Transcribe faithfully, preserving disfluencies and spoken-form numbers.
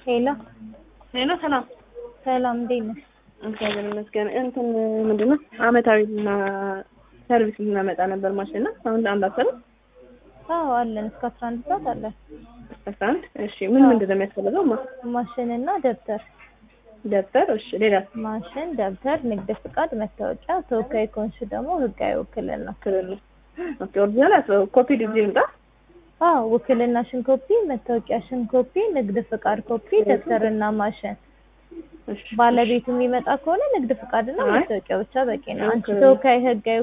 ሄሎ ሄሎ ሰላም ሰላም፣ እንዴት ነሽ? እግዚአብሔር ይመስገን። እንትን ምንድነው አመታዊና ሰርቪስ ልናመጣ ነበር ማሽን እና አሁን አንድ አሰረ አዎ አለን፣ እስከ አስራ አንድ ሰዓት አለን። አስራ አንድ እሺ። ምን ምንድን ነው የሚያስፈልገው? ማ ማሽን እና ደብተር። ደብተር እሺ። ሌላ ማሽን፣ ደብተር፣ ንግድ ፍቃድ፣ መታወቂያ፣ ተወካይ ከሆንሽ ደግሞ ህጋዊ ውክልና። ክልል ኦኬ። ኦሪጂናል ኮፒ ዲዚ እንጣ አዎ፣ ውክልናሽን ኮፒ፣ መታወቂያሽን ኮፒ፣ ንግድ ፍቃድ ኮፒ፣ ደብተርና ማሽን። እሺ። ባለቤቱ የሚመጣ ከሆነ ንግድ ፍቃድና አይ መታወቂያ ብቻ በቂ ነው። አንቺ ተወካይ ህጋዊ